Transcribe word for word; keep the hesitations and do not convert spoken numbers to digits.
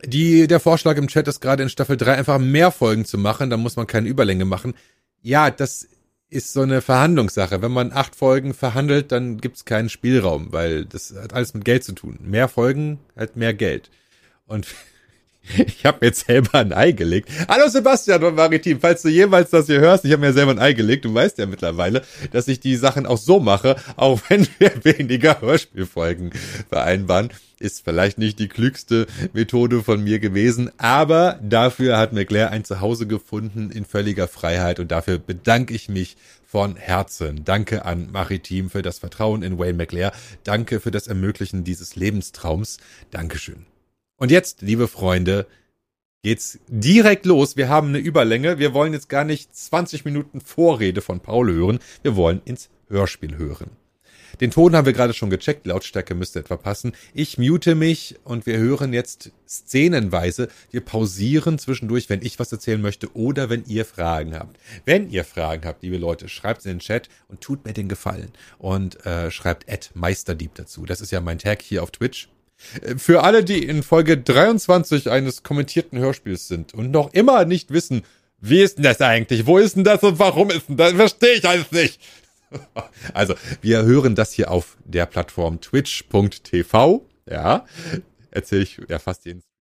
Die, der Vorschlag im Chat ist gerade in Staffel drei einfach mehr Folgen zu machen, dann muss man keine Überlänge machen. Ja, das ist so eine Verhandlungssache. Wenn man acht Folgen verhandelt, dann gibt's keinen Spielraum, weil das hat alles mit Geld zu tun. Mehr Folgen, halt mehr Geld. Und ich habe mir jetzt selber ein Ei gelegt. Hallo Sebastian von Maritim, falls du jemals das hier hörst, ich habe mir selber ein Ei gelegt. Du weißt ja mittlerweile, dass ich die Sachen auch so mache, auch wenn wir weniger Hörspielfolgen vereinbaren. Ist vielleicht nicht die klügste Methode von mir gewesen, aber dafür hat McClare ein Zuhause gefunden in völliger Freiheit und dafür bedanke ich mich von Herzen. Danke an Maritim für das Vertrauen in Wayne McClare. Danke für das Ermöglichen dieses Lebenstraums. Dankeschön. Und jetzt, liebe Freunde, geht's direkt los. Wir haben eine Überlänge. Wir wollen jetzt gar nicht zwanzig Minuten Vorrede von Paul hören. Wir wollen ins Hörspiel hören. Den Ton haben wir gerade schon gecheckt. Die Lautstärke müsste etwa passen. Ich mute mich und wir hören jetzt szenenweise. Wir pausieren zwischendurch, wenn ich was erzählen möchte oder wenn ihr Fragen habt. Wenn ihr Fragen habt, liebe Leute, schreibt es in den Chat und tut mir den Gefallen. Und äh, schreibt at Meisterdieb dazu. Das ist ja mein Tag hier auf Twitch. Für alle, die in Folge dreiundzwanzig eines kommentierten Hörspiels sind und noch immer nicht wissen, wie ist denn das eigentlich, wo ist denn das und warum ist denn das, verstehe ich alles nicht. Also, wir hören das hier auf der Plattform twitch punkt tv, ja, erzähle ich ja fast jeden